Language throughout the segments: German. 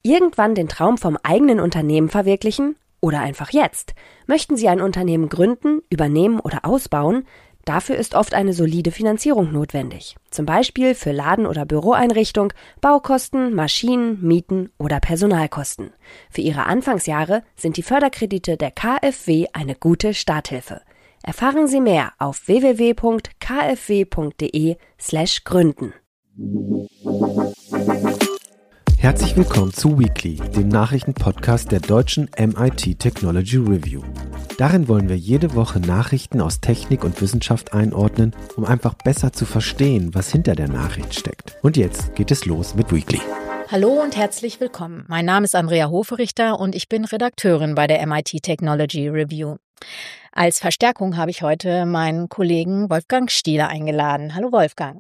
Irgendwann den Traum vom eigenen Unternehmen verwirklichen oder einfach jetzt? Möchten Sie ein Unternehmen gründen, übernehmen oder ausbauen? Dafür ist oft eine solide Finanzierung notwendig. Zum Beispiel für Laden- oder Büroeinrichtung, Baukosten, Maschinen, Mieten oder Personalkosten. Für Ihre Anfangsjahre sind die Förderkredite der KfW eine gute Starthilfe. Erfahren Sie mehr auf www.kfw.de/gründen. Herzlich willkommen zu Weekly, dem Nachrichtenpodcast der deutschen MIT Technology Review. Darin wollen wir jede Woche Nachrichten aus Technik und Wissenschaft einordnen, um einfach besser zu verstehen, was hinter der Nachricht steckt. Und jetzt geht es los mit Weekly. Hallo und herzlich willkommen. Mein Name ist Andrea Hoferichter und ich bin Redakteurin bei der MIT Technology Review. Als Verstärkung habe ich heute meinen Kollegen Wolfgang Stieler eingeladen. Hallo Wolfgang.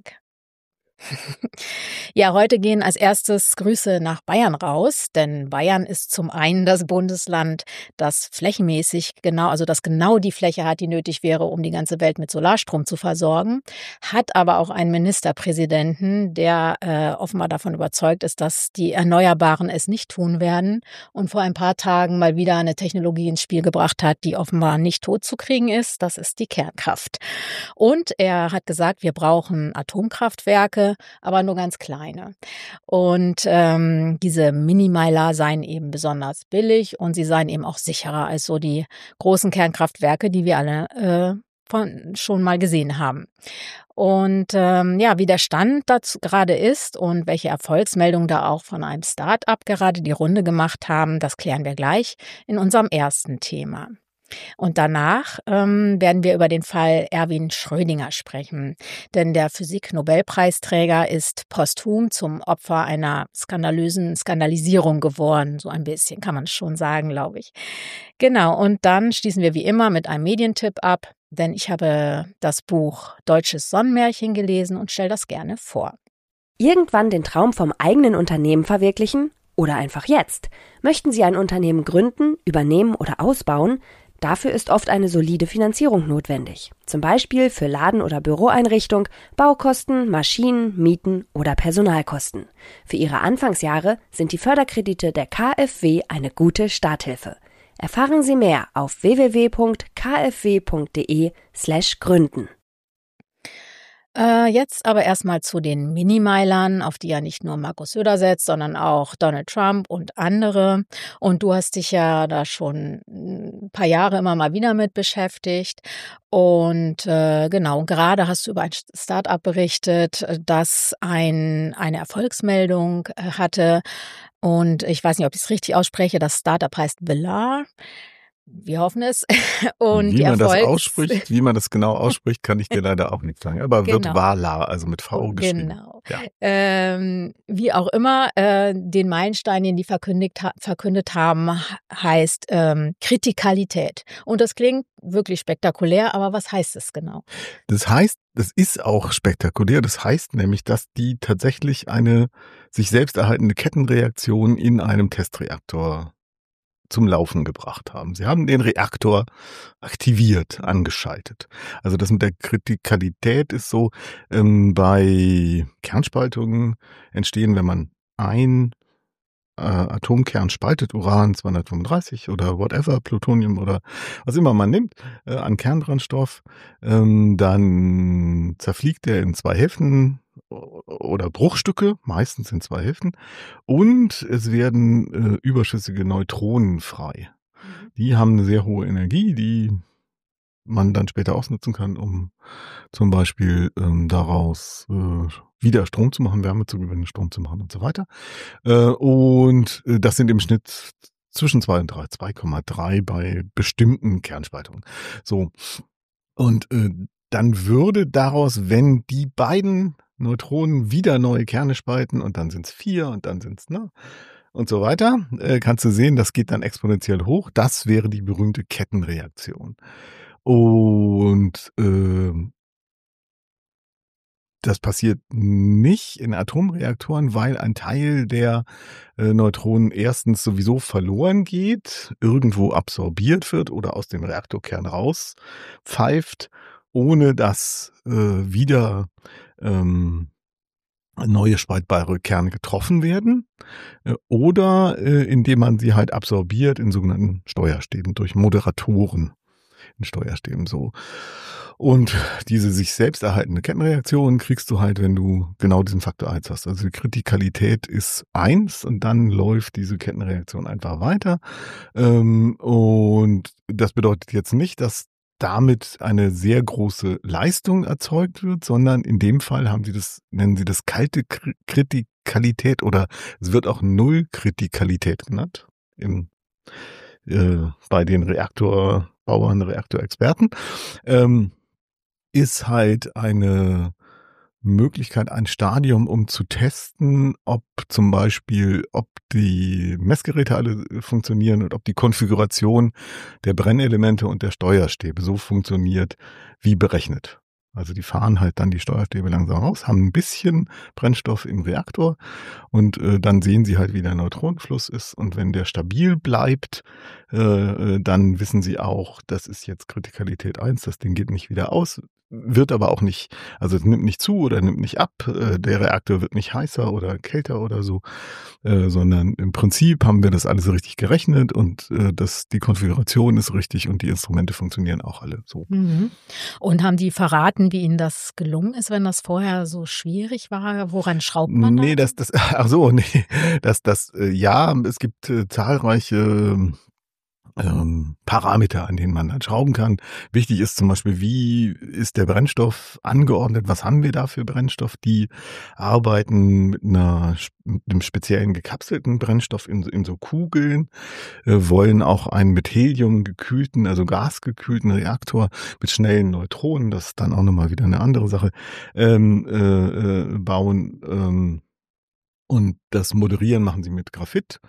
Ja, heute gehen als erstes Grüße nach Bayern raus, denn Bayern ist zum einen das Bundesland, das flächenmäßig das genau die Fläche hat, die nötig wäre, um die ganze Welt mit Solarstrom zu versorgen, hat aber auch einen Ministerpräsidenten, der offenbar davon überzeugt ist, dass die Erneuerbaren es nicht tun werden und vor ein paar Tagen mal wieder eine Technologie ins Spiel gebracht hat, die offenbar nicht tot zu kriegen ist. Das ist die Kernkraft. Und er hat gesagt, wir brauchen Atomkraftwerke, aber nur ganz kleine. Und diese Minimeiler seien eben besonders billig und sie seien eben auch sicherer als so die großen Kernkraftwerke, die wir alle schon mal gesehen haben. Und wie der Stand dazu gerade ist und welche Erfolgsmeldungen da auch von einem Start-up gerade die Runde gemacht haben, das klären wir gleich in unserem ersten Thema. Und danach werden wir über den Fall Erwin Schrödinger sprechen, denn der Physik-Nobelpreisträger ist posthum zum Opfer einer Skandalisierung geworden, so ein bisschen kann man schon sagen, glaube ich. Genau, und dann schließen wir wie immer mit einem Medientipp ab, denn ich habe das Buch Deutsches Sonnenmärchen gelesen und stelle das gerne vor. Irgendwann den Traum vom eigenen Unternehmen verwirklichen oder einfach jetzt? Möchten Sie ein Unternehmen gründen, übernehmen oder ausbauen? Dafür ist oft eine solide Finanzierung notwendig. Zum Beispiel für Laden- oder Büroeinrichtung, Baukosten, Maschinen, Mieten oder Personalkosten. Für Ihre Anfangsjahre sind die Förderkredite der KfW eine gute Starthilfe. Erfahren Sie mehr auf www.kfw.de/gründen. Jetzt aber erstmal zu den Minimeilern, auf die ja nicht nur Markus Söder setzt, sondern auch Donald Trump und andere. Und du hast dich ja da schon ein paar Jahre immer mal wieder mit beschäftigt. Und gerade hast du über ein Start-up berichtet, das eine Erfolgsmeldung hatte. Und ich weiß nicht, ob ich es richtig ausspreche. Das Start-up heißt Velar. Wir hoffen es. Und wie man das genau ausspricht, kann ich dir leider auch nicht sagen. Aber genau. Wird Valar, also mit V geschrieben. Genau. Ja. Wie auch immer, den Meilenstein, den die verkündet haben, heißt Kritikalität. Und das klingt wirklich spektakulär, aber was heißt es genau? Das heißt, das ist auch spektakulär. Das heißt nämlich, dass die tatsächlich eine sich selbst erhaltende Kettenreaktion in einem Testreaktor zum Laufen gebracht haben. Sie haben den Reaktor aktiviert, angeschaltet. Also das mit der Kritikalität ist so, bei Kernspaltungen entstehen, wenn man ein Atomkern spaltet, Uran 235 oder whatever, Plutonium oder was immer man nimmt, an Kernbrennstoff, dann zerfliegt er in zwei Hälften oder Bruchstücke, meistens in zwei Hälften, und es werden überschüssige Neutronen frei. Die haben eine sehr hohe Energie, die man dann später ausnutzen kann, um zum Beispiel daraus wieder Strom zu machen, Wärme zu gewinnen, Strom zu machen und so weiter. Und das sind im Schnitt zwischen 2 und 3, 2,3 bei bestimmten Kernspaltungen. So. Und dann würde daraus, wenn die beiden Neutronen wieder neue Kerne spalten und dann sind es 4 und dann sind es, und so weiter, kannst du sehen, das geht dann exponentiell hoch. Das wäre die berühmte Kettenreaktion. Und das passiert nicht in Atomreaktoren, weil ein Teil der Neutronen erstens sowieso verloren geht, irgendwo absorbiert wird oder aus dem Reaktorkern rauspfeift, ohne dass wieder neue spaltbare Kerne getroffen werden oder indem man sie halt absorbiert in sogenannten Steuerstäben durch Moderatoren in Steuerstäben so. Und diese sich selbst erhaltende Kettenreaktion kriegst du halt, wenn du genau diesen Faktor 1 hast. Also die Kritikalität ist 1 und dann läuft diese Kettenreaktion einfach weiter. Und das bedeutet jetzt nicht, dass damit eine sehr große Leistung erzeugt wird, sondern in dem Fall nennen sie das kalte Kritikalität oder es wird auch Nullkritikalität genannt bei den Reaktorbauern, Reaktorexperten, ist halt eine Möglichkeit, ein Stadium, um zu testen, ob die Messgeräte alle funktionieren und ob die Konfiguration der Brennelemente und der Steuerstäbe so funktioniert, wie berechnet. Also die fahren halt dann die Steuerstäbe langsam raus, haben ein bisschen Brennstoff im Reaktor und dann sehen sie halt, wie der Neutronenfluss ist. Und wenn der stabil bleibt, dann wissen sie auch, das ist jetzt Kritikalität 1, das Ding geht nicht wieder aus, wird aber auch nicht, also es nimmt nicht zu oder nimmt nicht ab, der Reaktor wird nicht heißer oder kälter oder so, sondern im Prinzip haben wir das alles richtig gerechnet und die Konfiguration ist richtig und die Instrumente funktionieren auch alle so. Mhm. Und haben die verraten, wie ihnen das gelungen ist, wenn das vorher so schwierig war? Woran schraubt man da? Nee, ja, es gibt zahlreiche Parameter, an denen man dann schrauben kann. Wichtig ist zum Beispiel, wie ist der Brennstoff angeordnet? Was haben wir da für Brennstoff? Die arbeiten mit einem speziellen gekapselten Brennstoff in so Kugeln, wollen auch einen mit Helium gekühlten, also gasgekühlten Reaktor mit schnellen Neutronen, das ist dann auch nochmal wieder eine andere Sache, bauen. Und das Moderieren machen sie mit Graphit.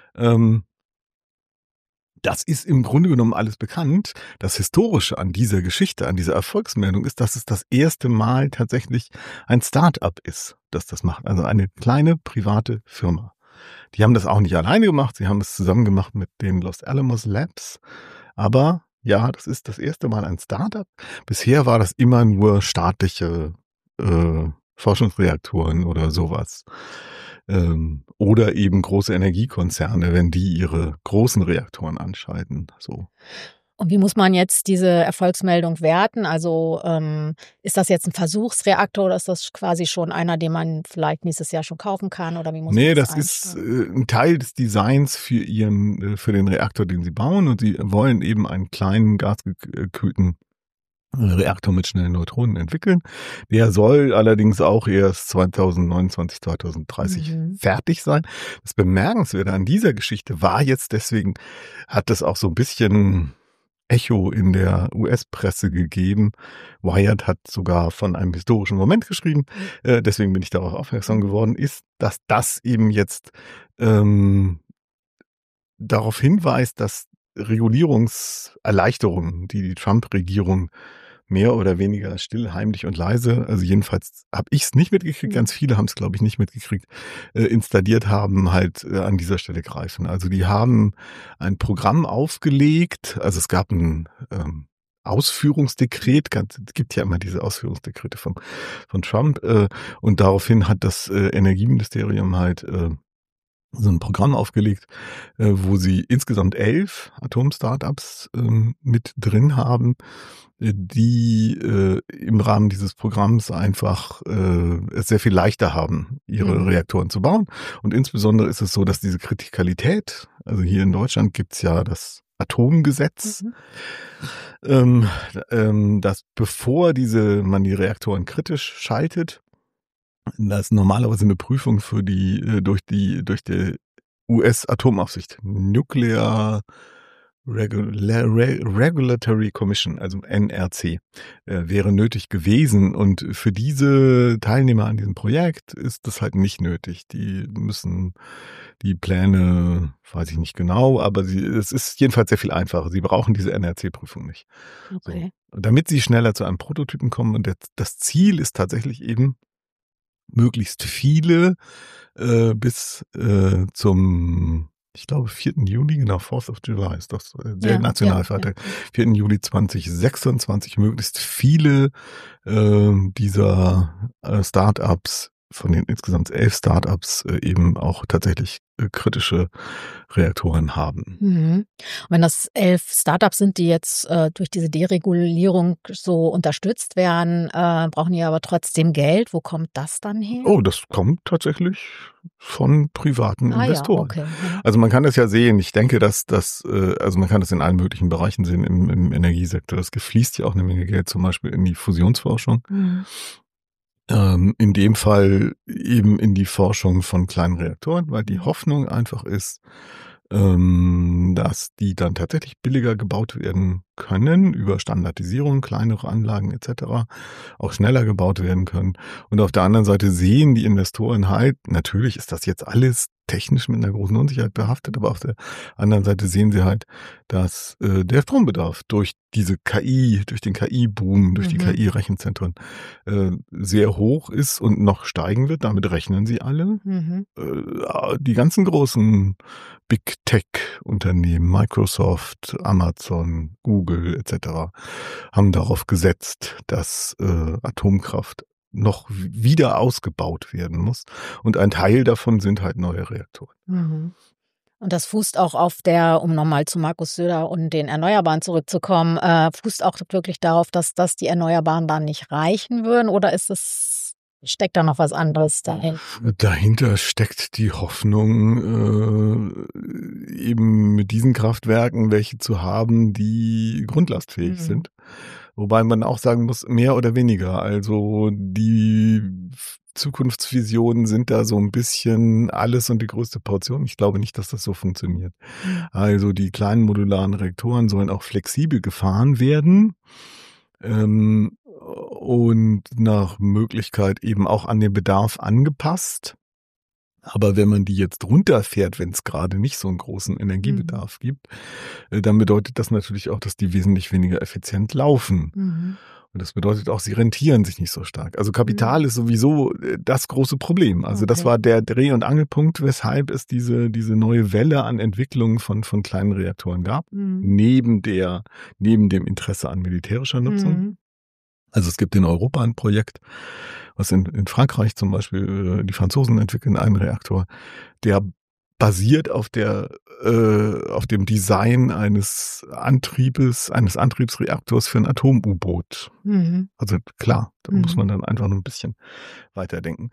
Das ist im Grunde genommen alles bekannt. Das Historische an dieser Geschichte, an dieser Erfolgsmeldung ist, dass es das erste Mal tatsächlich ein Start-up ist, das das macht. Also eine kleine private Firma. Die haben das auch nicht alleine gemacht. Sie haben es zusammen gemacht mit den Los Alamos Labs. Aber ja, das ist das erste Mal ein Start-up. Bisher war das immer nur staatliche Forschungsreaktoren oder sowas. Oder eben große Energiekonzerne, wenn die ihre großen Reaktoren anschalten. So. Und wie muss man jetzt diese Erfolgsmeldung werten? Also ist das jetzt ein Versuchsreaktor oder ist das quasi schon einer, den man vielleicht nächstes Jahr schon kaufen kann? Oder wie muss man das ist ein Teil des Designs für den Reaktor, den sie bauen. Und sie wollen eben einen kleinen gasgekühlten Reaktor mit schnellen Neutronen entwickeln. Der soll allerdings auch erst 2029, 2030 fertig sein. Das Bemerkenswerte an dieser Geschichte war jetzt, deswegen hat es auch so ein bisschen Echo in der US-Presse gegeben. Wired hat sogar von einem historischen Moment geschrieben, deswegen bin ich darauf aufmerksam geworden, ist, dass das eben jetzt darauf hinweist, dass Regulierungserleichterungen, die die Trump-Regierung mehr oder weniger still, heimlich und leise, also jedenfalls habe ich es nicht mitgekriegt, ganz viele haben es, glaube ich, nicht mitgekriegt, installiert haben, halt an dieser Stelle greifen. Also die haben ein Programm aufgelegt, also es gab ein Ausführungsdekret, es gibt ja immer diese Ausführungsdekrete von Trump und daraufhin hat das Energieministerium halt so ein Programm aufgelegt, wo sie insgesamt 11 Atom-Startups mit drin haben, die im Rahmen dieses Programms einfach es sehr viel leichter haben, ihre Reaktoren zu bauen. Und insbesondere ist es so, dass diese Kritikalität, also hier in Deutschland gibt's ja das Atomgesetz, dass bevor man die Reaktoren kritisch schaltet, das ist normalerweise eine Prüfung durch die US-Atomaufsicht, Nuclear Regulatory Commission, also NRC, wäre nötig gewesen. Und für diese Teilnehmer an diesem Projekt ist das halt nicht nötig. Die müssen die Pläne, weiß ich nicht genau, aber es ist jedenfalls sehr viel einfacher. Sie brauchen diese NRC-Prüfung nicht. Okay. So. Damit sie schneller zu einem Prototypen kommen. Und das Ziel ist tatsächlich eben, möglichst viele bis zum, ich glaube, 4. Juli, genau, 4th of July ist das der Nationalfeiertag, 4. Juli 2026, möglichst viele dieser Startups von den insgesamt 11 Startups eben auch tatsächlich kritische Reaktoren haben. Mhm. Wenn das 11 Startups sind, die jetzt durch diese Deregulierung so unterstützt werden, brauchen die aber trotzdem Geld. Wo kommt das dann her? Oh, das kommt tatsächlich von privaten Investoren. Ja, okay. Also man kann das ja sehen. Ich denke, dass also man kann das in allen möglichen Bereichen sehen im Energiesektor. Es fließt ja auch eine Menge Geld zum Beispiel in die Fusionsforschung. Mhm. In dem Fall eben in die Forschung von kleinen Reaktoren, weil die Hoffnung einfach ist, dass die dann tatsächlich billiger gebaut werden können, über Standardisierung, kleinere Anlagen etc., auch schneller gebaut werden können. Und auf der anderen Seite sehen die Investoren halt, natürlich ist das jetzt alles technisch mit einer großen Unsicherheit behaftet, aber auf der anderen Seite sehen sie halt, dass der Strombedarf durch diese KI, durch den KI-Boom, durch die KI-Rechenzentren sehr hoch ist und noch steigen wird. Damit rechnen sie alle. Die ganzen großen Big Tech-Unternehmen, Microsoft, Amazon, Google etc. haben darauf gesetzt, dass Atomkraft noch wieder ausgebaut werden muss. Und ein Teil davon sind halt neue Reaktoren. Mhm. Und das fußt auch auf der, um nochmal zu Markus Söder und den Erneuerbaren zurückzukommen, fußt auch wirklich darauf, dass die Erneuerbaren dann nicht reichen würden? Oder steckt da noch was anderes dahin? Dahinter steckt die Hoffnung, eben mit diesen Kraftwerken welche zu haben, die grundlastfähig sind. Wobei man auch sagen muss, mehr oder weniger. Also die Zukunftsvisionen sind da so ein bisschen alles und die größte Portion. Ich glaube nicht, dass das so funktioniert. Also die kleinen modularen Reaktoren sollen auch flexibel gefahren werden. Und nach Möglichkeit eben auch an den Bedarf angepasst. Aber wenn man die jetzt runterfährt, wenn es gerade nicht so einen großen Energiebedarf gibt, dann bedeutet das natürlich auch, dass die wesentlich weniger effizient laufen. Und das bedeutet auch, sie rentieren sich nicht so stark. Also Kapital ist sowieso das große Problem. Also das war der Dreh- und Angelpunkt, weshalb es diese neue Welle an Entwicklung von kleinen Reaktoren gab, neben dem Interesse an militärischer Nutzung. Also es gibt in Europa ein Projekt, was in Frankreich zum Beispiel, die Franzosen entwickeln einen Reaktor, der basiert auf dem Design eines Antriebsreaktors für ein Atom-U-Boot. Also klar, da muss man dann einfach nur ein bisschen weiterdenken.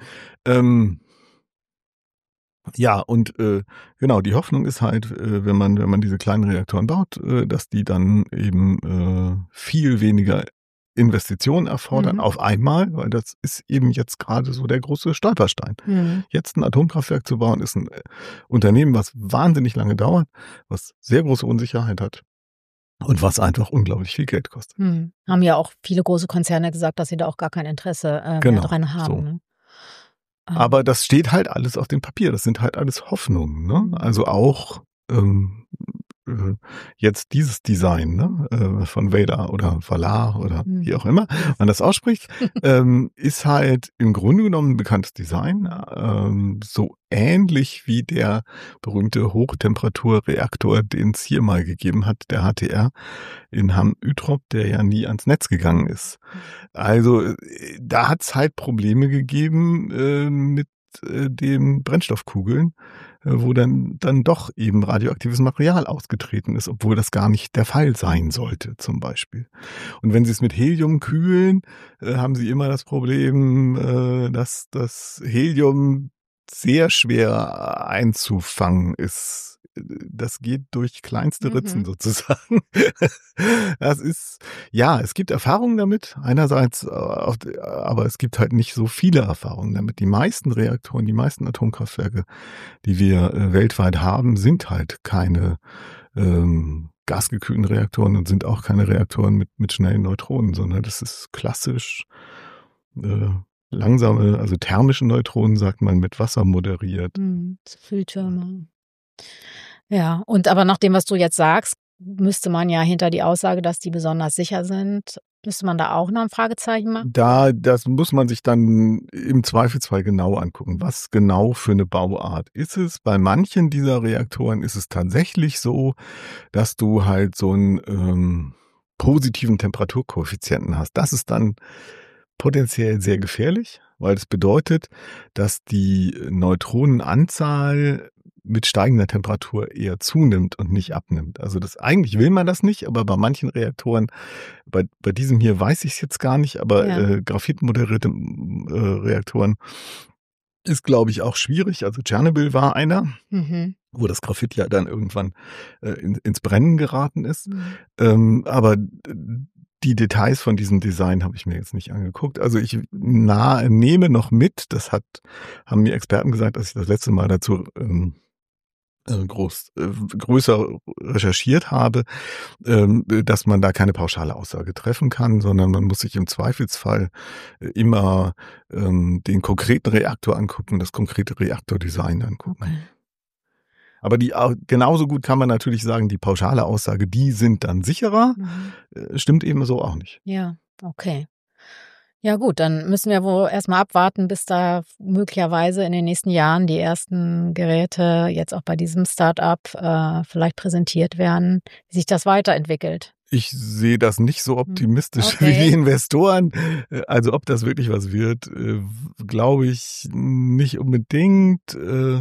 Ja, und genau, die Hoffnung ist halt, wenn man diese kleinen Reaktoren baut, dass die dann eben viel weniger Investitionen erfordern auf einmal, weil das ist eben jetzt gerade so der große Stolperstein. Jetzt ein Atomkraftwerk zu bauen, ist ein Unternehmen, was wahnsinnig lange dauert, was sehr große Unsicherheit hat und was einfach unglaublich viel Geld kostet. Haben ja auch viele große Konzerne gesagt, dass sie da auch gar kein Interesse mehr dran haben. So. Ne? Aber das steht halt alles auf dem Papier. Das sind halt alles Hoffnungen. Ne? Also auch jetzt dieses Design, ne, von Valar oder Valar oder wie auch immer man das ausspricht, ist halt im Grunde genommen ein bekanntes Design, so ähnlich wie der berühmte Hochtemperaturreaktor, den es hier mal gegeben hat, der HTR in Hamm-Utrop, der ja nie ans Netz gegangen ist. Also da hat es halt Probleme gegeben mit den Brennstoffkugeln, wo dann doch eben radioaktives Material ausgetreten ist, obwohl das gar nicht der Fall sein sollte, zum Beispiel. Und wenn Sie es mit Helium kühlen, haben Sie immer das Problem, dass das Helium sehr schwer einzufangen ist. Das geht durch kleinste Ritzen sozusagen. Das ist, ja, es gibt Erfahrungen damit, einerseits, aber es gibt halt nicht so viele Erfahrungen damit. Die meisten Reaktoren, die meisten Atomkraftwerke, die wir weltweit haben, sind halt keine gasgekühlten Reaktoren und sind auch keine Reaktoren mit schnellen Neutronen, sondern das ist klassisch langsame, also thermische Neutronen, sagt man, mit Wasser moderiert. Fülltürme. Ja, und aber nach dem, was du jetzt sagst, müsste man ja hinter die Aussage, dass die besonders sicher sind, müsste man da auch noch ein Fragezeichen machen? Das muss man sich dann im Zweifelsfall genau angucken. Was genau für eine Bauart ist es? Bei manchen dieser Reaktoren ist es tatsächlich so, dass du halt so einen positiven Temperaturkoeffizienten hast. Das ist dann potenziell sehr gefährlich, weil es bedeutet, dass die Neutronenanzahl mit steigender Temperatur eher zunimmt und nicht abnimmt. Also eigentlich will man das nicht, aber bei manchen Reaktoren, bei diesem hier weiß ich es jetzt gar nicht, aber graphitmoderierte Reaktoren ist, glaube ich, auch schwierig. Also Tschernobyl war einer, wo das Graphit ja dann irgendwann ins Brennen geraten ist. Aber die Details von diesem Design habe ich mir jetzt nicht angeguckt. Also ich nehme noch mit, haben mir Experten gesagt, als ich das letzte Mal dazu größer recherchiert habe, dass man da keine pauschale Aussage treffen kann, sondern man muss sich im Zweifelsfall immer den konkreten Reaktor angucken, das konkrete Reaktordesign angucken. Okay. Aber genauso gut kann man natürlich sagen, die pauschale Aussage, die sind dann sicherer, stimmt eben so auch nicht. Ja, okay. Ja gut, dann müssen wir wohl erstmal abwarten, bis da möglicherweise in den nächsten Jahren die ersten Geräte jetzt auch bei diesem Start-up vielleicht präsentiert werden, wie sich das weiterentwickelt. Ich sehe das nicht so optimistisch wie die Investoren. Also ob das wirklich was wird, glaube ich nicht unbedingt,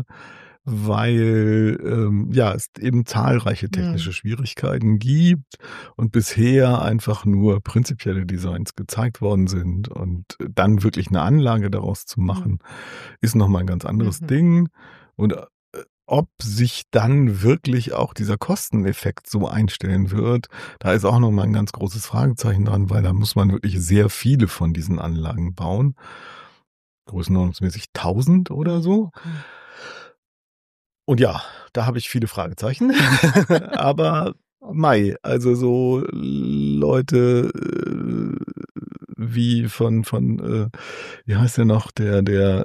weil es eben zahlreiche technische Schwierigkeiten gibt und bisher einfach nur prinzipielle Designs gezeigt worden sind und dann wirklich eine Anlage daraus zu machen, ist nochmal ein ganz anderes Ding. Und ob sich dann wirklich auch dieser Kosteneffekt so einstellen wird, da ist auch nochmal ein ganz großes Fragezeichen dran, weil da muss man wirklich sehr viele von diesen Anlagen bauen. Größenordnungsmäßig 1000 oder so. Okay. Und ja, da habe ich viele Fragezeichen, aber also so Leute wie von wie heißt der noch, der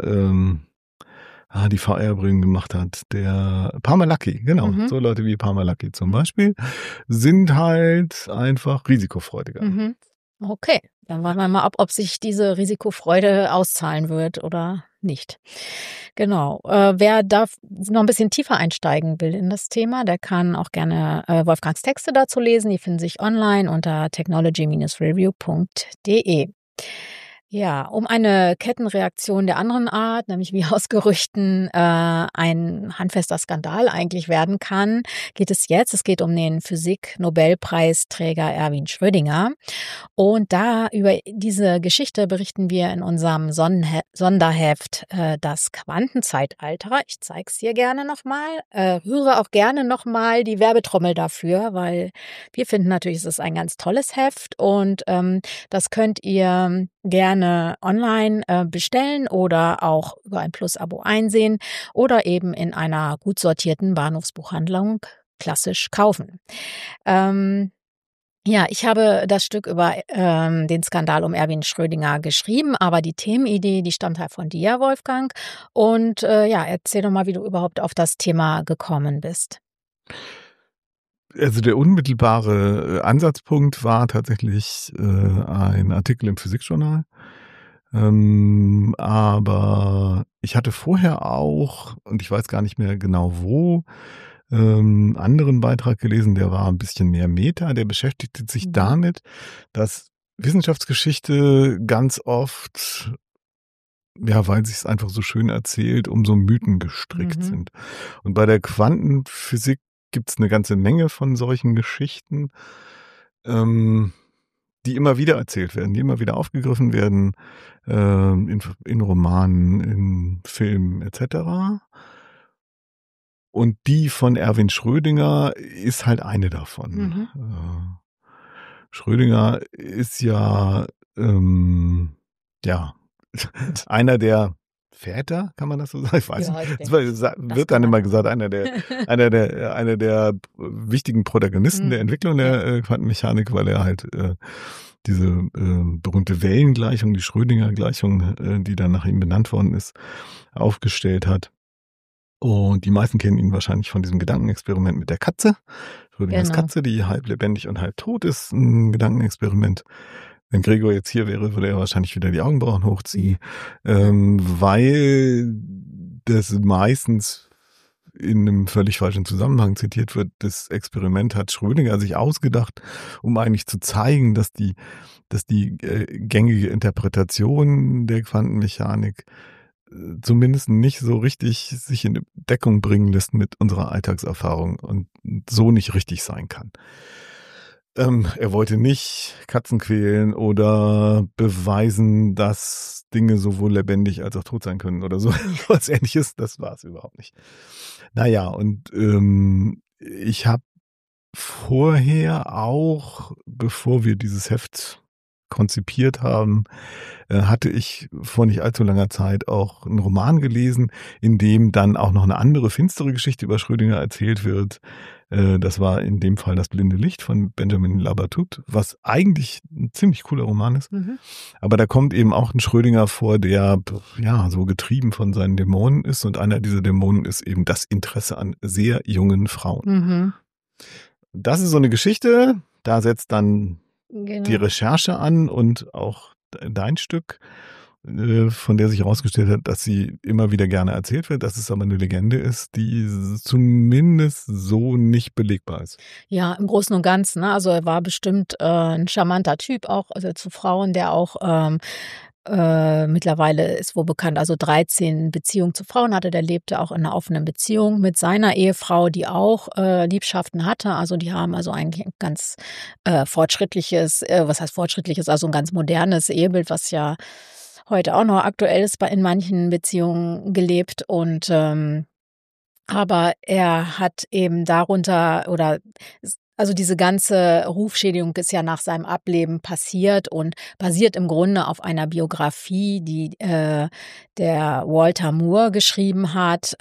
die VR-Brillen gemacht hat, der Parmalat, genau, so Leute wie Parmalat zum Beispiel, sind halt einfach risikofreudiger. Okay, dann warten wir mal ab, ob sich diese Risikofreude auszahlen wird oder nicht. Genau. Wer da noch ein bisschen tiefer einsteigen will in das Thema, der kann auch gerne Wolfgangs Texte dazu lesen. Die finden sich online unter technology-review.de. Ja, um eine Kettenreaktion der anderen Art, nämlich wie aus Gerüchten ein handfester Skandal eigentlich werden kann, geht es jetzt. Es geht um den Physik-Nobelpreisträger Erwin Schrödinger. Und da über diese Geschichte berichten wir in unserem Sonderheft Das Quantenzeitalter. Ich zeige es hier gerne nochmal. Rühre auch gerne nochmal die Werbetrommel dafür, weil wir finden natürlich, es ist ein ganz tolles Heft und das könnt ihr gerne online bestellen oder auch über ein Plus-Abo einsehen oder eben in einer gut sortierten Bahnhofsbuchhandlung klassisch kaufen. Ja, ich habe das Stück über den Skandal um Erwin Schrödinger geschrieben, aber die Themenidee, die stammt halt von dir, Wolfgang. Und erzähl doch mal, wie du überhaupt auf das Thema gekommen bist. Also der unmittelbare Ansatzpunkt war tatsächlich ein Artikel im Physikjournal. Aber ich hatte vorher auch, und ich weiß gar nicht mehr genau wo, anderen Beitrag gelesen, der war ein bisschen mehr Meta, der beschäftigte sich damit, dass Wissenschaftsgeschichte ganz oft, ja, weil sie es einfach so schön erzählt, um so Mythen gestrickt sind. Und bei der Quantenphysik gibt es eine ganze Menge von solchen Geschichten, die immer wieder erzählt werden, die immer wieder aufgegriffen werden, in Romanen, in Filmen etc. Und die von Erwin Schrödinger ist halt eine davon. Schrödinger ist ja einer der Väter, kann man das so sagen? Ich weiß nicht. Das wird dann immer gesagt, einer der wichtigen Protagonisten der Entwicklung der Quantenmechanik, weil er halt diese berühmte Wellengleichung, die Schrödinger-Gleichung, die dann nach ihm benannt worden ist, aufgestellt hat. Und die meisten kennen ihn wahrscheinlich von diesem Gedankenexperiment mit der Katze. Schrödingers Katze, die halb lebendig und halb tot ist, ein Gedankenexperiment. Wenn Gregor jetzt hier wäre, würde er wahrscheinlich wieder die Augenbrauen hochziehen, weil das meistens in einem völlig falschen Zusammenhang zitiert wird. Das Experiment hat Schrödinger sich ausgedacht, um eigentlich zu zeigen, dass die gängige Interpretation der Quantenmechanik zumindest nicht so richtig sich in Deckung bringen lässt mit unserer Alltagserfahrung und so nicht richtig sein kann. Er wollte nicht Katzen quälen oder beweisen, dass Dinge sowohl lebendig als auch tot sein können oder so was Ähnliches. Das war es überhaupt nicht. Naja, und ich habe vorher auch, bevor wir dieses Heft konzipiert haben, hatte ich vor nicht allzu langer Zeit auch einen Roman gelesen, in dem dann auch noch eine andere finstere Geschichte über Schrödinger erzählt wird. Das war in dem Fall Das blinde Licht von Benjamin Labatut, was eigentlich ein ziemlich cooler Roman ist. Mhm. Aber da kommt eben auch ein Schrödinger vor, der ja so getrieben von seinen Dämonen ist. Und einer dieser Dämonen ist eben das Interesse an sehr jungen Frauen. Mhm. Das ist so eine Geschichte, da setzt dann die Recherche an und auch dein Stück, von der sich herausgestellt hat, dass sie immer wieder gerne erzählt wird, dass es aber eine Legende ist, die zumindest so nicht belegbar ist. Ja, im Großen und Ganzen. Ne? Also er war bestimmt ein charmanter Typ auch, also zu Frauen, der auch mittlerweile ist wohl bekannt, also 13 Beziehungen zu Frauen hatte. Der lebte auch in einer offenen Beziehung mit seiner Ehefrau, die auch Liebschaften hatte. Also die haben also eigentlich ein ganz fortschrittliches, was heißt fortschrittliches, also ein ganz modernes Ehebild, was ja heute auch noch aktuell ist, in manchen Beziehungen gelebt. Und aber er hat eben darunter oder also diese ganze Rufschädigung ist ja nach seinem Ableben passiert und basiert im Grunde auf einer Biografie, die der Walter Moore geschrieben hat.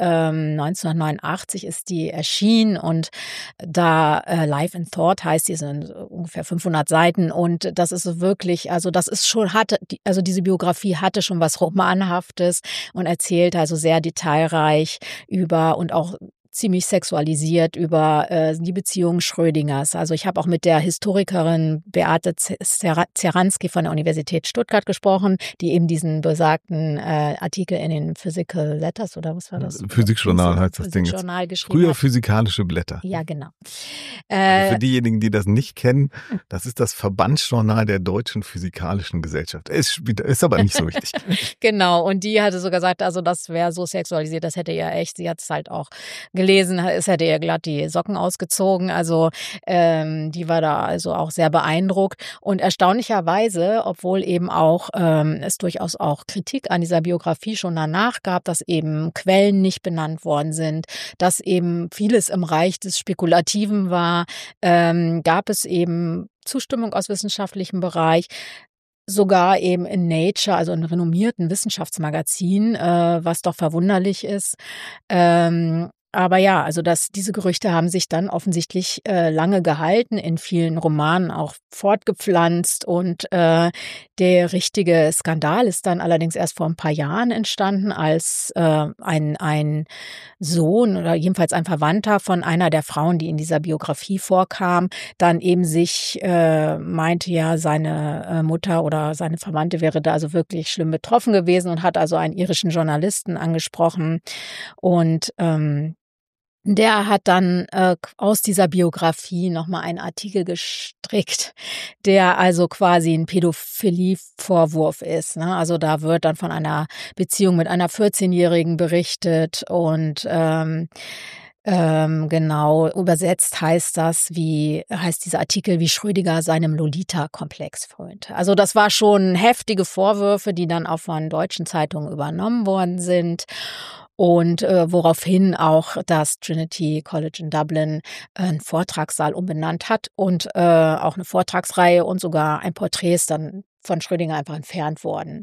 1989 ist die erschienen und da Life in Thought heißt die, sind ungefähr 500 Seiten und das ist wirklich, also das ist schon, also diese Biografie hatte schon was Romanhaftes und erzählt also sehr detailreich über und auch ziemlich sexualisiert über die Beziehung Schrödingers. Also ich habe auch mit der Historikerin Beate Zeransky von der Universität Stuttgart gesprochen, die eben diesen besagten Artikel in den Physical Letters oder was war das? Physikjournal heißt das Ding jetzt. Früher physikalische Blätter. Ja, genau. Also für diejenigen, die das nicht kennen, das ist das Verbandsjournal der Deutschen Physikalischen Gesellschaft. Ist aber nicht so wichtig. Genau, und die hatte sogar gesagt, also das wäre so sexualisiert, das hätte ihr echt, sie hat es halt auch gelesen, es hätte ihr glatt die Socken ausgezogen, also die war da also auch sehr beeindruckt und erstaunlicherweise, obwohl eben auch es durchaus auch Kritik an dieser Biografie schon danach gab, dass eben Quellen nicht benannt worden sind, dass eben vieles im Reich des Spekulativen war, gab es eben Zustimmung aus wissenschaftlichem Bereich, sogar eben in Nature, also in renommierten Wissenschaftsmagazinen, was doch verwunderlich ist. Aber ja, also diese Gerüchte haben sich dann offensichtlich lange gehalten, in vielen Romanen auch fortgepflanzt und der richtige Skandal ist dann allerdings erst vor ein paar Jahren entstanden, als ein Sohn oder jedenfalls ein Verwandter von einer der Frauen, die in dieser Biografie vorkam, dann eben sich meinte, ja, seine Mutter oder seine Verwandte wäre da also wirklich schlimm betroffen gewesen und hat also einen irischen Journalisten angesprochen und der hat dann aus dieser Biografie nochmal einen Artikel gestrickt, der also quasi ein Pädophilie-Vorwurf ist. Ne? Also da wird dann von einer Beziehung mit einer 14-Jährigen berichtet und genau, übersetzt heißt dieser Artikel, wie Schrödinger seinem Lolita-Komplex frönte. Also das war schon heftige Vorwürfe, die dann auch von deutschen Zeitungen übernommen worden sind. Und woraufhin auch das Trinity College in Dublin einen Vortragssaal umbenannt hat und auch eine Vortragsreihe und sogar ein Porträt ist dann von Schrödinger einfach entfernt worden.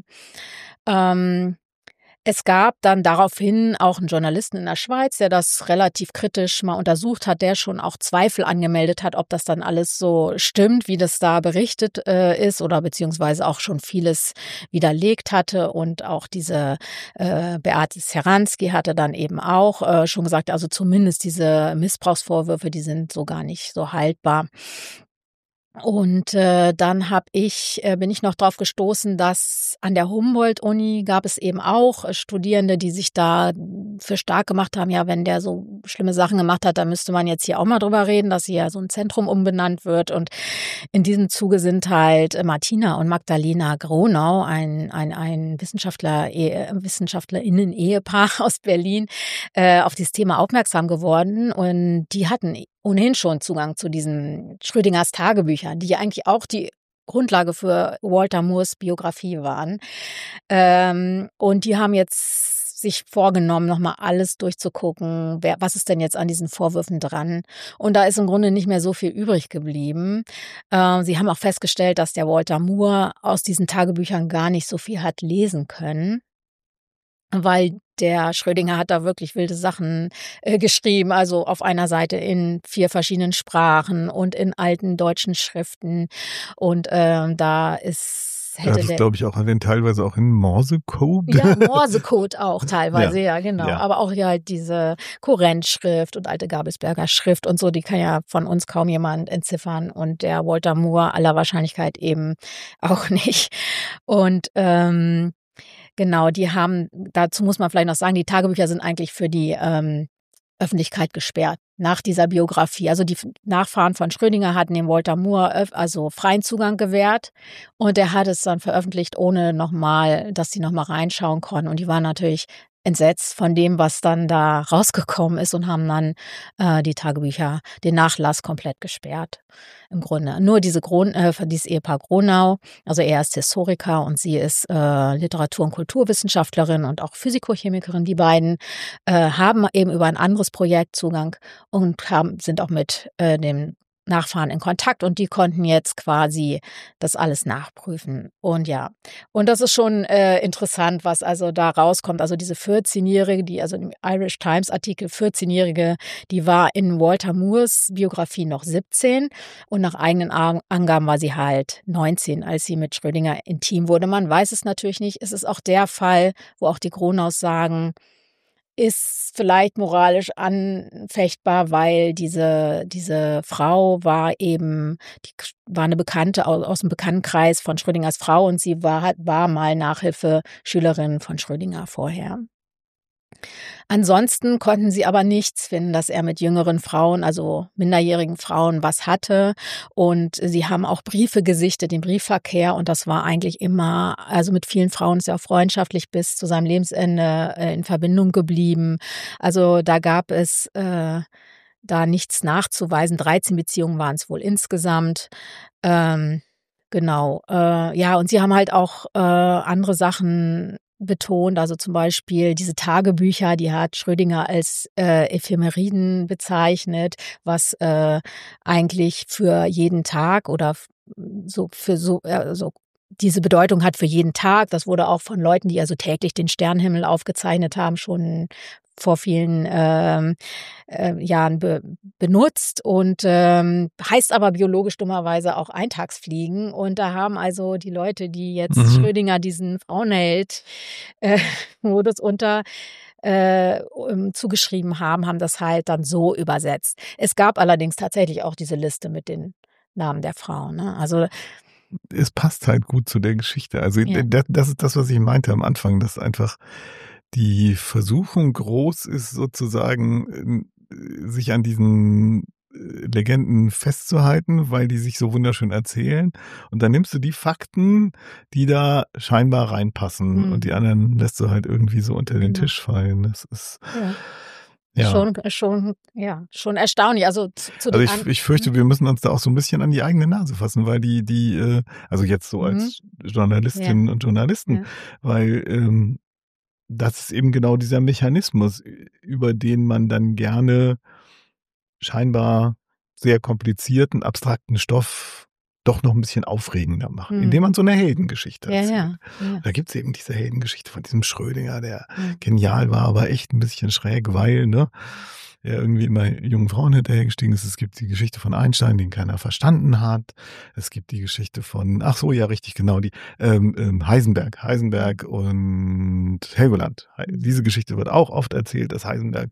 Es gab dann daraufhin auch einen Journalisten in der Schweiz, der das relativ kritisch mal untersucht hat, der schon auch Zweifel angemeldet hat, ob das dann alles so stimmt, wie das da berichtet ist oder beziehungsweise auch schon vieles widerlegt hatte. Und auch diese Beate Zeransky hatte dann eben auch schon gesagt, also zumindest diese Missbrauchsvorwürfe, die sind so gar nicht so haltbar. Und dann bin ich noch drauf gestoßen, dass an der Humboldt-Uni gab es eben auch Studierende, die sich da für stark gemacht haben. Ja, wenn der so schlimme Sachen gemacht hat, dann müsste man jetzt hier auch mal drüber reden, dass hier so ein Zentrum umbenannt wird. Und in diesem Zuge sind halt Martina und Magdalena Gronau, ein WissenschaftlerInnen-Ehepaar aus Berlin, auf dieses Thema aufmerksam geworden. Und die hatten ohnehin schon Zugang zu diesen Schrödingers Tagebüchern, die ja eigentlich auch die Grundlage für Walter Moores Biografie waren. Und die haben jetzt sich vorgenommen, nochmal alles durchzugucken, was ist denn jetzt an diesen Vorwürfen dran. Und da ist im Grunde nicht mehr so viel übrig geblieben. Sie haben auch festgestellt, dass der Walter Moore aus diesen Tagebüchern gar nicht so viel hat lesen können, weil der Schrödinger hat da wirklich wilde Sachen geschrieben, also auf einer Seite in 4 verschiedenen Sprachen und in alten deutschen Schriften. Und da hätte das glaube ich auch erwähnt, teilweise auch in Morsecode. Ja, Morsecode auch teilweise, ja genau. Ja. Aber auch ja halt diese Kurrentschrift und alte Gabelsberger Schrift und so, die kann ja von uns kaum jemand entziffern und der Walter Moore aller Wahrscheinlichkeit eben auch nicht. Und genau, dazu muss man vielleicht noch sagen, die Tagebücher sind eigentlich für die Öffentlichkeit gesperrt nach dieser Biografie. Also die Nachfahren von Schrödinger hatten dem Walter Moore also freien Zugang gewährt und er hat es dann veröffentlicht, ohne dass sie nochmal reinschauen konnten. Und die waren natürlich entsetzt von dem, was dann da rausgekommen ist und haben dann die Tagebücher, den Nachlass komplett gesperrt. Im Grunde. Nur dieses Ehepaar Gronau, also er ist Historiker und sie ist Literatur- und Kulturwissenschaftlerin und auch Physikochemikerin. Die beiden haben eben über ein anderes Projekt Zugang und sind auch mit dem Nachfahren in Kontakt und die konnten jetzt quasi das alles nachprüfen. Und ja, und das ist schon interessant, was also da rauskommt. Also diese 14-Jährige, also im Irish Times Artikel 14-Jährige, die war in Walter Moores Biografie noch 17 und nach eigenen Angaben war sie halt 19, als sie mit Schrödinger intim wurde. Man weiß es natürlich nicht. Es ist auch der Fall, wo auch die Gronaus sagen, ist vielleicht moralisch anfechtbar, weil diese Frau war eine Bekannte aus dem Bekanntenkreis von Schrödingers Frau und sie war mal Nachhilfeschülerin von Schrödinger vorher. Ansonsten konnten sie aber nichts finden, dass er mit jüngeren Frauen, also minderjährigen Frauen, was hatte. Und sie haben auch Briefe gesichtet, den Briefverkehr. Und das war eigentlich immer, also mit vielen Frauen ist er auch freundschaftlich bis zu seinem Lebensende in Verbindung geblieben. Also da gab es da nichts nachzuweisen. 13 Beziehungen waren es wohl insgesamt. Genau. Ja, und sie haben halt auch andere Sachen betont, also zum Beispiel diese Tagebücher, die hat Schrödinger als Ephemeriden bezeichnet, was eigentlich für jeden Tag oder so diese Bedeutung hat für jeden Tag. Das wurde auch von Leuten, die also täglich den Sternenhimmel aufgezeichnet haben, schon vor vielen Jahren benutzt und heißt aber biologisch dummerweise auch Eintagsfliegen. Und da haben also die Leute, die jetzt Schrödinger diesen Frauenheld-Modus zugeschrieben haben das halt dann so übersetzt. Es gab allerdings tatsächlich auch diese Liste mit den Namen der Frauen. Ne? Also es passt halt gut zu der Geschichte. Also ja. Das ist das, was ich meinte am Anfang, dass einfach die Versuchung groß ist, sozusagen sich an diesen Legenden festzuhalten, weil die sich so wunderschön erzählen. Und dann nimmst du die Fakten, die da scheinbar reinpassen und die anderen lässt du halt irgendwie so unter den Tisch fallen. Das ist schon erstaunlich. Also ich fürchte, wir müssen uns da auch so ein bisschen an die eigene Nase fassen, weil die also jetzt so als Journalistinnen und Journalisten, weil das ist eben genau dieser Mechanismus, über den man dann gerne scheinbar sehr komplizierten, abstrakten Stoff doch noch ein bisschen aufregender macht, indem man so eine Heldengeschichte erzählt. Ja. Da gibt es eben diese Heldengeschichte von diesem Schrödinger, der genial war, aber echt ein bisschen schräg, weil, ne? er irgendwie immer jungen Frauen hinterhergestiegen ist. Es gibt die Geschichte von Einstein, den keiner verstanden hat. Es gibt die Geschichte von, ach so, ja, richtig, genau, die Heisenberg und Helgoland. Diese Geschichte wird auch oft erzählt, dass Heisenberg,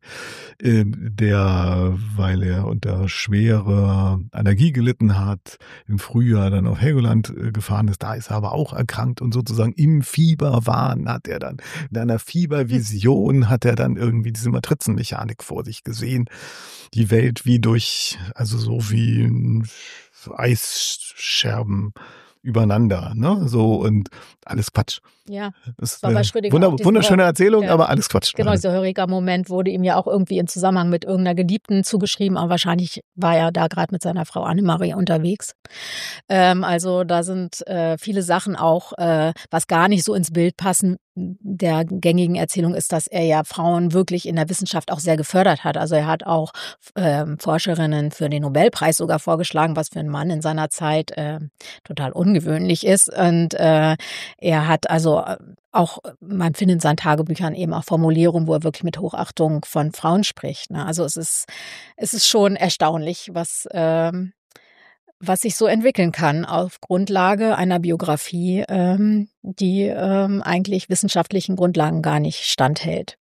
weil er unter schwerer Allergie gelitten hat, im Frühjahr dann auf Helgoland gefahren ist. Da ist er aber auch erkrankt und sozusagen im Fieberwahn hat er dann, in einer Fiebervision hat er dann irgendwie diese Matrizenmechanik vor sich gesehen. Die Welt wie also so wie Eisscherben übereinander, ne? So und alles Quatsch. Ja, das war bei Schrödinger wunderschöne Erzählung, aber alles Quatsch. Genau, dieser Heureka-Moment wurde ihm ja auch irgendwie im Zusammenhang mit irgendeiner Geliebten zugeschrieben, aber wahrscheinlich war er da gerade mit seiner Frau Annemarie unterwegs. Also da sind viele Sachen auch, was gar nicht so ins Bild passen der gängigen Erzählung ist, dass er ja Frauen wirklich in der Wissenschaft auch sehr gefördert hat. Also er hat auch Forscherinnen für den Nobelpreis sogar vorgeschlagen, was für einen Mann in seiner Zeit total ungewöhnlich ist. Und er hat also auch, man findet in seinen Tagebüchern eben auch Formulierungen, wo er wirklich mit Hochachtung von Frauen spricht. Ne? Also es ist schon erstaunlich, was sich so entwickeln kann auf Grundlage einer Biografie, die eigentlich wissenschaftlichen Grundlagen gar nicht standhält.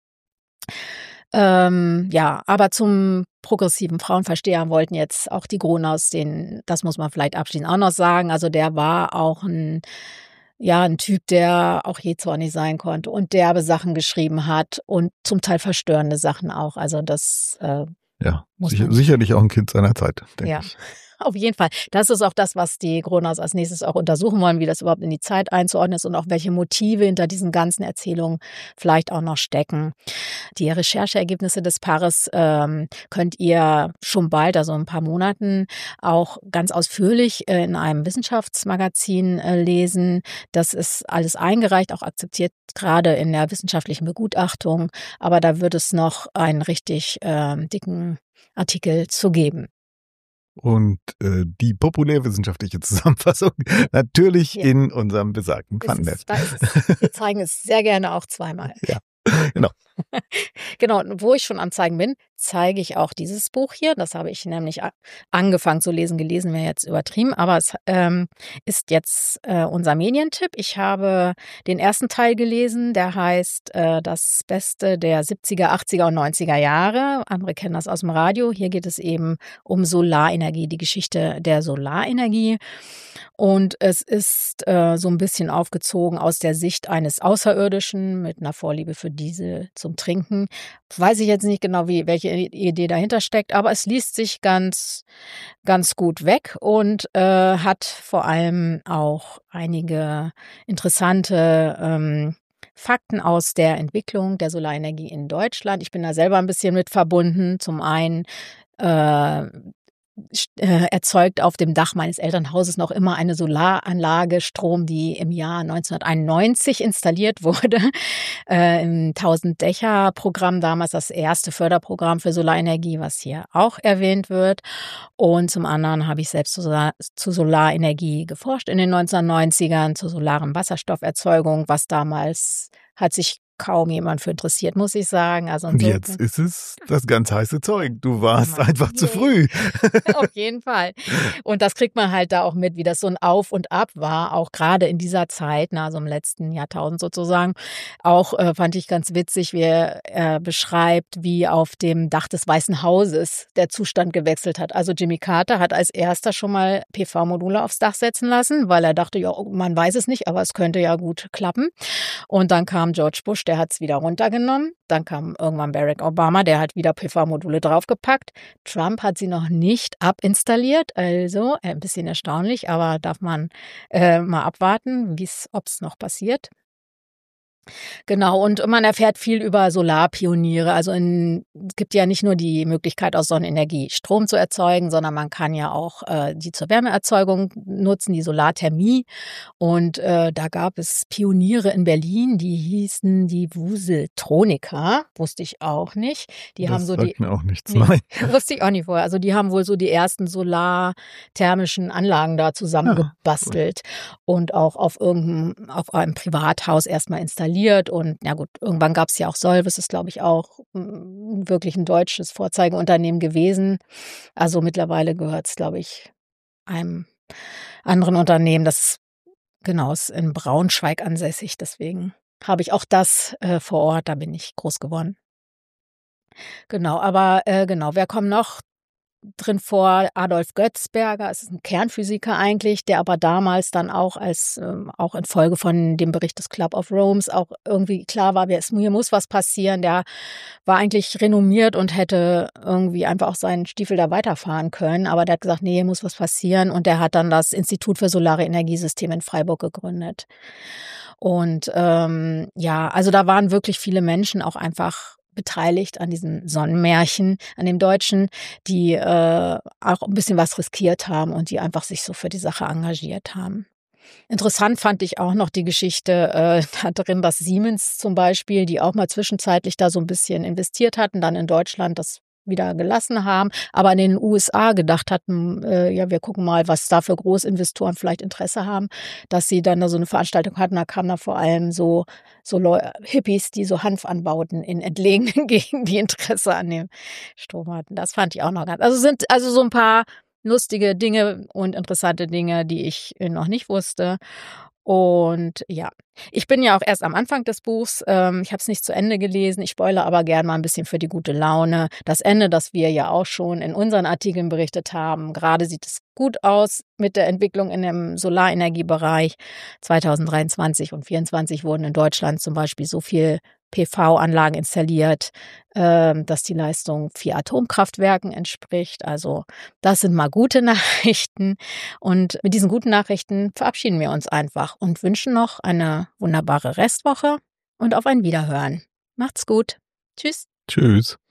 Ja, aber zum progressiven Frauenversteher wollten jetzt auch die Gronaus, das muss man vielleicht abschließend auch noch sagen, also der war auch ein Typ, der auch jähzornig sein konnte und derbe Sachen geschrieben hat und zum Teil verstörende Sachen auch. Also das sicherlich auch ein Kind seiner Zeit, denke ich. Auf jeden Fall. Das ist auch das, was die Gronaus als nächstes auch untersuchen wollen, wie das überhaupt in die Zeit einzuordnen ist und auch welche Motive hinter diesen ganzen Erzählungen vielleicht auch noch stecken. Die Rechercheergebnisse des Paares könnt ihr schon bald, also in ein paar Monaten, auch ganz ausführlich in einem Wissenschaftsmagazin lesen. Das ist alles eingereicht, auch akzeptiert, gerade in der wissenschaftlichen Begutachtung. Aber da wird es noch einen richtig dicken Artikel zu geben. Und die populärwissenschaftliche Zusammenfassung natürlich in unserem besagten Pfannenheft. Wir zeigen es sehr gerne auch zweimal. Ja, genau. Genau, wo ich schon am Zeigen bin, zeige ich auch dieses Buch hier. Das habe ich nämlich angefangen zu lesen. Gelesen wäre jetzt übertrieben, aber es ist jetzt unser Medientipp. Ich habe den ersten Teil gelesen, der heißt Das Beste der 70er, 80er und 90er Jahre. Andere kennen das aus dem Radio. Hier geht es eben um Solarenergie, die Geschichte der Solarenergie. Und es ist so ein bisschen aufgezogen aus der Sicht eines Außerirdischen mit einer Vorliebe für Diesel zum Trinken. Weiß ich jetzt nicht genau, welche Idee dahinter steckt, aber es liest sich ganz, ganz gut weg und hat vor allem auch einige interessante Fakten aus der Entwicklung der Solarenergie in Deutschland. Ich bin da selber ein bisschen mit verbunden. Zum einen erzeugt auf dem Dach meines Elternhauses noch immer eine Solaranlage Strom, die im Jahr 1991 installiert wurde. Im 1000-Dächer-Programm, damals das erste Förderprogramm für Solarenergie, was hier auch erwähnt wird. Und zum anderen habe ich selbst zu Solarenergie geforscht in den 1990ern, zur solaren Wasserstofferzeugung, was damals hat sich kaum jemand für interessiert, muss ich sagen. Also und jetzt ist es das ganz heiße Zeug. Du warst einfach zu früh. Auf jeden Fall. Und das kriegt man halt da auch mit, wie das so ein Auf und Ab war, auch gerade in dieser Zeit, also im letzten Jahrtausend sozusagen. Auch fand ich ganz witzig, wie er beschreibt, wie auf dem Dach des Weißen Hauses der Zustand gewechselt hat. Also Jimmy Carter hat als erster schon mal PV-Module aufs Dach setzen lassen, weil er dachte, ja, man weiß es nicht, aber es könnte ja gut klappen. Und dann kam George Bush, der hat es wieder runtergenommen. Dann kam irgendwann Barack Obama, der hat wieder PV-Module draufgepackt. Trump hat sie noch nicht abinstalliert, also ein bisschen erstaunlich, aber darf man mal abwarten, ob es noch passiert. Genau, und man erfährt viel über Solarpioniere. Also es gibt ja nicht nur die Möglichkeit, aus Sonnenenergie Strom zu erzeugen, sondern man kann ja auch die zur Wärmeerzeugung nutzen, die Solarthermie. Und da gab es Pioniere in Berlin, die hießen die Wuseltroniker. Wusste ich auch nicht. Das sagt mir auch nichts, nein. Wusste ich auch nicht vorher. Also die haben wohl so die ersten solarthermischen Anlagen da zusammengebastelt und auch auf einem Privathaus erstmal installiert. installiert und ja gut, irgendwann gab es ja auch Solvis, ist glaube ich auch wirklich ein deutsches Vorzeigeunternehmen gewesen. Also mittlerweile gehört es, glaube ich, einem anderen Unternehmen, das ist in Braunschweig ansässig, deswegen habe ich auch das vor Ort, da bin ich groß geworden. Genau, aber wer kommt noch drin vor? Adolf Götzberger, es ist ein Kernphysiker eigentlich, der aber damals dann auch auch infolge von dem Bericht des Club of Rome auch irgendwie klar war, hier muss was passieren. Der war eigentlich renommiert und hätte irgendwie einfach auch seinen Stiefel da weiterfahren können, aber der hat gesagt, nee, hier muss was passieren und der hat dann das Institut für Solare Energiesysteme in Freiburg gegründet. Und also da waren wirklich viele Menschen auch einfach beteiligt an diesen Sonnenmärchen, an dem Deutschen, die auch ein bisschen was riskiert haben und die einfach sich so für die Sache engagiert haben. Interessant fand ich auch noch die Geschichte da drin, dass Siemens zum Beispiel, die auch mal zwischenzeitlich da so ein bisschen investiert hatten, dann in Deutschland das wieder gelassen haben, aber in den USA gedacht hatten, wir gucken mal, was da für Großinvestoren vielleicht Interesse haben, dass sie dann da so eine Veranstaltung hatten, da kamen da vor allem so Hippies, die so Hanf anbauten in entlegenen Gegenden, die Interesse an dem Strom hatten. Das fand ich auch noch ganz, sind so ein paar lustige Dinge und interessante Dinge, die ich noch nicht wusste. Und ja, ich bin ja auch erst am Anfang des Buchs. Ich habe es nicht zu Ende gelesen. Ich spoilere aber gerne mal ein bisschen für die gute Laune. Das Ende, das wir ja auch schon in unseren Artikeln berichtet haben. Gerade sieht es gut aus mit der Entwicklung in dem Solarenergiebereich. 2023 und 2024 wurden in Deutschland zum Beispiel so viel PV-Anlagen installiert, dass die Leistung 4 Atomkraftwerken entspricht. Also das sind mal gute Nachrichten. Und mit diesen guten Nachrichten verabschieden wir uns einfach und wünschen noch eine wunderbare Restwoche und auf ein Wiederhören. Macht's gut. Tschüss. Tschüss.